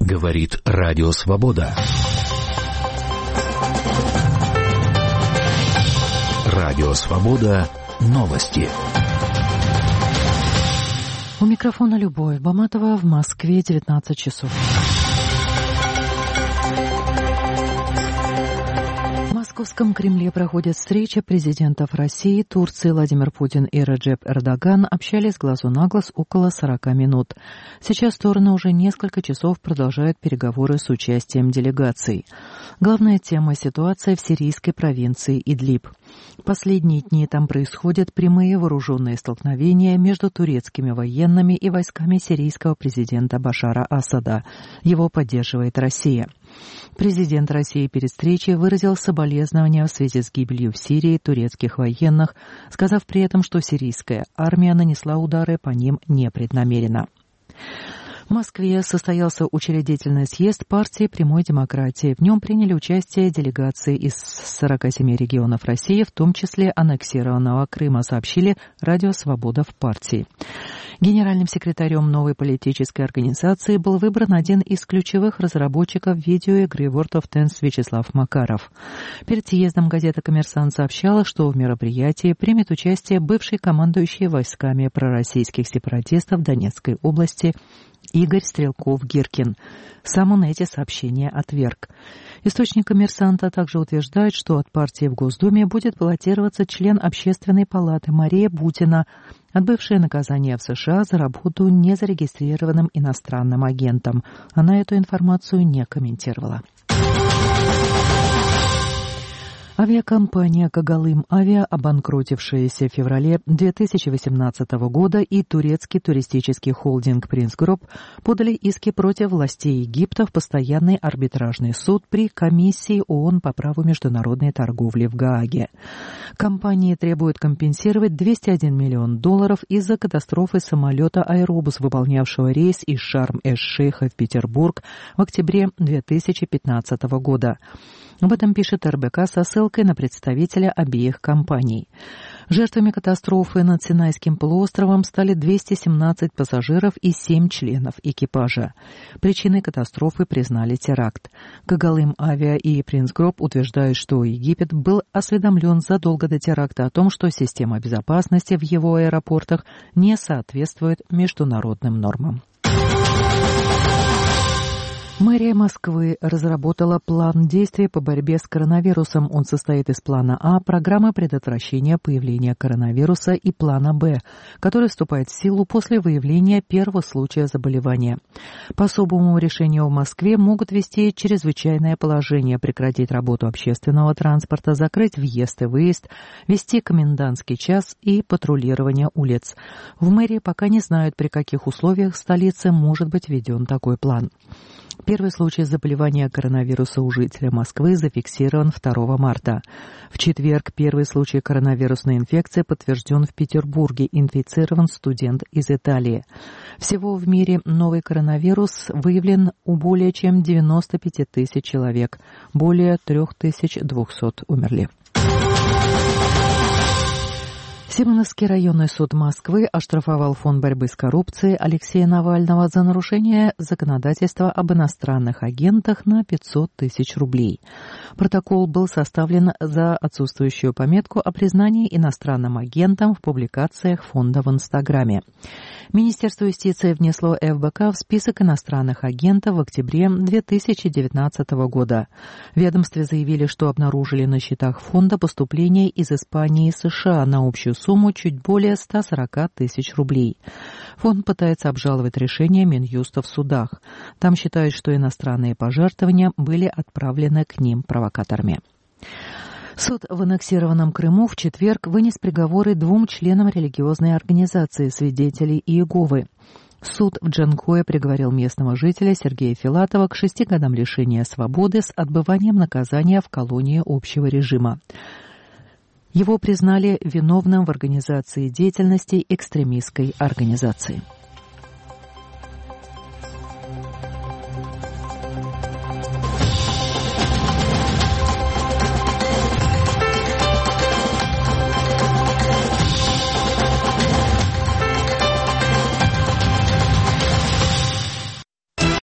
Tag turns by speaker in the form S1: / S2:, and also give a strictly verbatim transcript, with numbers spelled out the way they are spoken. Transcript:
S1: Говорит Радио Свобода. Радио Свобода. Новости.
S2: У микрофона Любовь Баматова. В Москве девятнадцать часов. В Московском Кремле проходит встреча президентов России, Турции. Владимир Путин и Реджеп Эрдоган общались с глазу на глаз около сорока минут. Сейчас стороны уже несколько часов продолжают переговоры с участием делегаций. Главная тема – ситуация в сирийской провинции Идлиб. Последние дни там происходят прямые вооруженные столкновения между турецкими военными и войсками сирийского президента Башара Асада. Его поддерживает Россия. Президент России перед встречей выразил соболезнования в связи с гибелью в Сирии турецких военных, сказав при этом, что сирийская армия нанесла удары по ним непреднамеренно. В Москве состоялся учредительный съезд партии «Прямой демократии». В нем приняли участие делегации из сорока семи регионов России, в том числе аннексированного Крыма, сообщили Радио Свобода в партии. Генеральным секретарем новой политической организации был выбран один из ключевых разработчиков видеоигры World of Tanks Вячеслав Макаров. Перед съездом газета «Коммерсант» сообщала, что в мероприятии примет участие бывший командующий войсками пророссийских сепаратистов Донецкой области Игорь Стрелков-Гиркин. Сам он эти сообщения отверг. Источник «Коммерсанта» также утверждает, что от партии в Госдуме будет баллотироваться член Общественной палаты Мария Бутина, отбывшая наказание в США за работу незарегистрированным иностранным агентом. Она эту информацию не комментировала. Авиакомпания «Когалым Авиа», обанкротившаяся в феврале две тысячи восемнадцатого года, и турецкий туристический холдинг «Принц Групп» подали иски против властей Египта в постоянный арбитражный суд при комиссии ООН по праву международной торговли в Гааге. Компании требуют компенсировать двести один миллион долларов из-за катастрофы самолета «Аэробус», выполнявшего рейс из Шарм-эш-Шейха в Петербург в октябре две тысячи пятнадцатого года. Об этом пишет эр бэ ка со ссылкой на представителя обеих компаний. Жертвами катастрофы над Синайским полуостровом стали двести семнадцать пассажиров и семь членов экипажа. Причиной катастрофы признали теракт. Когалым Авиа и Принц Групп утверждают, что Египет был осведомлен задолго до теракта о том, что система безопасности в его аэропортах не соответствует международным нормам. Мэрия Москвы разработала план действий по борьбе с коронавирусом. Он состоит из плана А, программы предотвращения появления коронавируса, и плана Б, который вступает в силу после выявления первого случая заболевания. По особому решению в Москве могут ввести чрезвычайное положение, прекратить работу общественного транспорта, закрыть въезд и выезд, ввести комендантский час и патрулирование улиц. В мэрии пока не знают, при каких условиях в столице может быть введен такой план. Первый случай заболевания коронавируса у жителя Москвы зафиксирован второго марта. В четверг первый случай коронавирусной инфекции подтвержден в Петербурге. Инфицирован студент из Италии. Всего в мире новый коронавирус выявлен у более чем девяноста пяти тысяч человек. Более трёх тысяч двухсот умерли. Симоновский районный суд Москвы оштрафовал Фонд борьбы с коррупцией Алексея Навального за нарушение законодательства об иностранных агентах на пятьсот тысяч рублей. Протокол был составлен за отсутствующую пометку о признании иностранным агентом в публикациях фонда в Инстаграме. Министерство юстиции внесло эф бэ ка в список иностранных агентов в октябре две тысячи девятнадцатого года. В ведомстве заявили, что обнаружили на счетах фонда поступления из Испании и США на общую сумму чуть более ста сорока тысяч рублей. Фонд пытается обжаловать решение Минюста в судах. Там считают, что иностранные пожертвования были отправлены к ним провокаторами. Суд в аннексированном Крыму в четверг вынес приговоры двум членам религиозной организации «Свидетели Иеговы». Суд в Джанкое приговорил местного жителя Сергея Филатова к шести годам лишения свободы с отбыванием наказания в колонии общего режима. Его признали виновным в организации деятельности экстремистской организации.